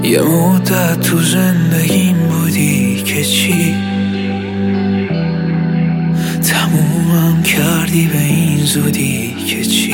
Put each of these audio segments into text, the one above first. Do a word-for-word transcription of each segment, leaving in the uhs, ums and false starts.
یه مدت تو زندگیم بودی که چی تمومم کردی به این زودی که چی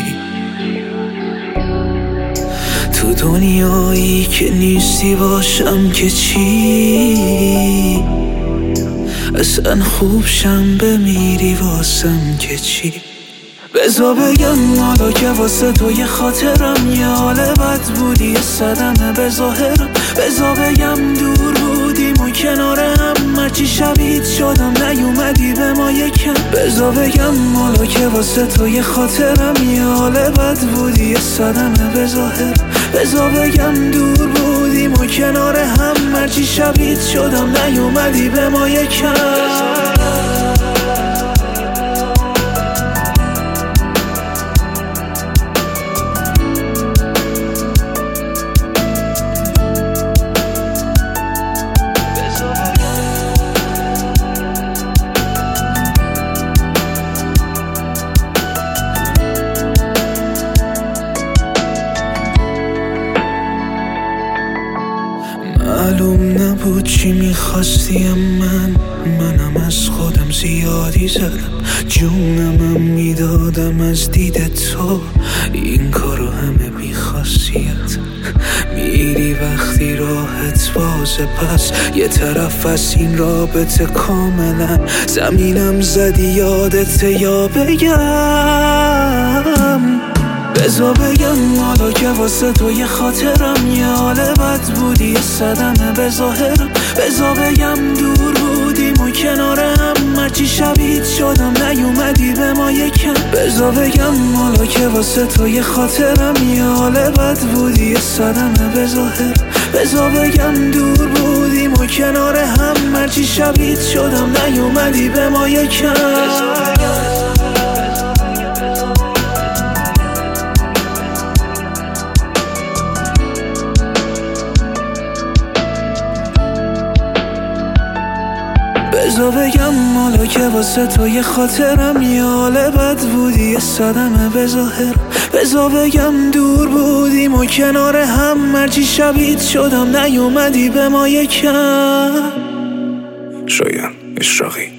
تو دنیایی که نیستی باشم که چی اصلا خوب شم بمیری واسم که چی بزا بگم حالا که واسه تو یه خاطرم یه حال بد بودی یه صدمه به ظاهرم بزا بگم دور بودیم و کنار هم هرچی شبیه شدم نیومدی به ما یکم بزا بگم حالا که واسه تو یه خاطرم یه حال بد بودی یه صدمه به ظاهرم بزا بگم دور بودیم و کنار هم هرچی شبیه شدم نیومدی به ما یکم معلوم نبود چی میخواستی من منم از خودم زیادی زدم جونمم میدادم از دید تو این کارو همه بیخاصیت میری وقتی راحت بازه پس یه طرف از این رابطه کاملا زمینم زدی یادت یا بگم بزا بگم حالا که واسه تو یه خاطرم یه حال بد بودی یه صدمه به ظاهرم بزا بگم دور بودیم و کنار هم هرچی شبیه شدم نیومدی به ما یکم بزا بگم حالا که واسه تو یه خاطرم یه حال بد بودی یه صدمه به ظاهرم بزا بگم دور بودیم و کنار هم هرچی شبیه شدم نیومدی به ما یکم بزا بگم حالا که واسه تو یه خاطرم یه حال بد بودی یه صدمه به ظاهرم بزا بگم دور بودیم و کنار هم هرچی شبیه شدم نیومدی به ما یکم شایان اشراقی.